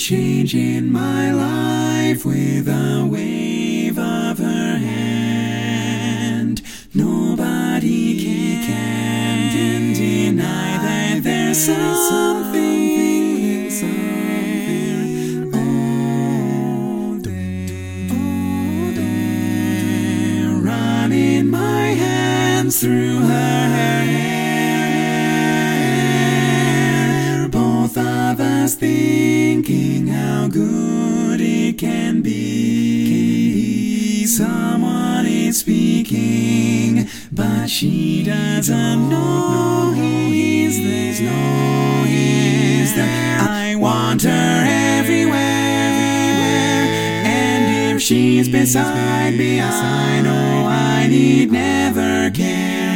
change in my life with a wave of her hand. Nobody can deny that there's something there, running my hands through her hair, both of us thinking how good it can be. Someone is speaking, but she doesn't know he's there. I want her everywhere, and if she's beside me, I know I need never care.